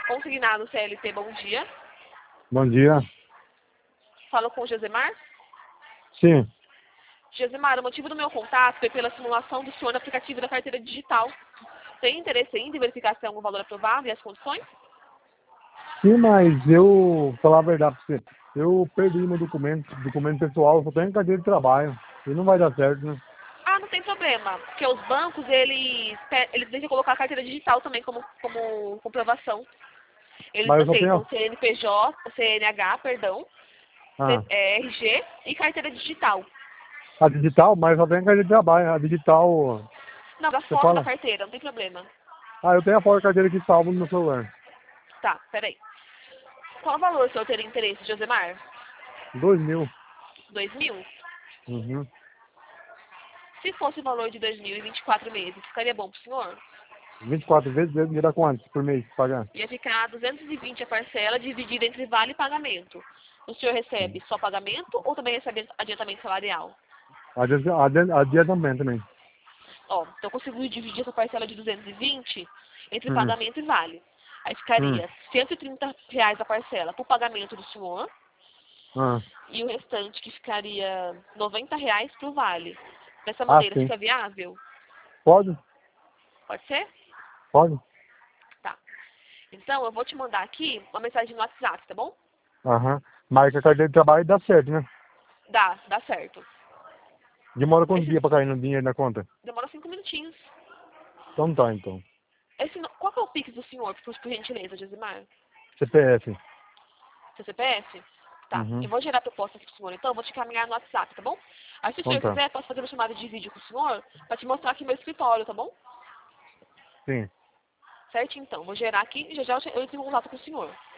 Consignado CLT, bom dia. Bom dia. Falo com o Josemar. Sim. Josemar, o motivo do meu contato foi pela simulação do senhor no aplicativo da carteira digital. Tem interesse ainda em verificar se tem algum valor aprovado e as condições? Sim, mas eu, falar a verdade pra você, eu perdi meu documento pessoal, eu só tenho carteira de trabalho. E não vai dar certo, né? Ah, não tem problema, porque os bancos, eles deixam colocar a carteira digital também como comprovação. Eles Mas eu só aceitam tenho. CNPJ, CNH, perdão, Ah, RG e carteira digital. a digital, mas eu só tenho carteira de trabalho. A digital, Não, da você foto da fala? carteira, não tem problema. Ah, eu tenho a foto da carteira aqui salvo no meu celular. Tá, peraí. Qual valor o senhor teria interesse, Josemar? 2.000. 2.000? Uhum. Se fosse o valor de 2.000 e 24 meses, ficaria bom pro senhor? 24 vezes, me dá quanto por mês pra pagar? Ia ficar 220 a parcela dividida entre vale e pagamento. O senhor recebe só pagamento ou também recebe adiantamento salarial? Adiantamento também. Ó, então eu consigo dividir essa parcela de 220 entre Hum. pagamento e vale. Aí Hum. ficaria R$ 130 a parcela pro pagamento do senhor Ah. e o restante que ficaria R$ 90 pro vale. Dessa Ah, maneira, sim. fica viável? Pode? Pode ser? Pode? Tá. Então, eu vou te mandar aqui uma mensagem no WhatsApp, tá bom? Aham. Mas com a carteira de trabalho dá certo, né? Dá certo. Demora quantos Esse dias pra cair no dinheiro na conta? demora 5 minutinhos. Então tá, então. Qual que é o Pix do senhor, por gentileza, Josimar? CPF. Seu CPF? Tá. Uhum. Eu vou gerar a proposta aqui pro senhor, então eu vou te encaminhar no WhatsApp, tá bom? Aí se o Então senhor tá. quiser, posso fazer uma chamada de vídeo com o senhor pra te mostrar aqui meu escritório, tá bom? Sim. Certo, então. Vou gerar aqui e já eu entro em contato com o senhor.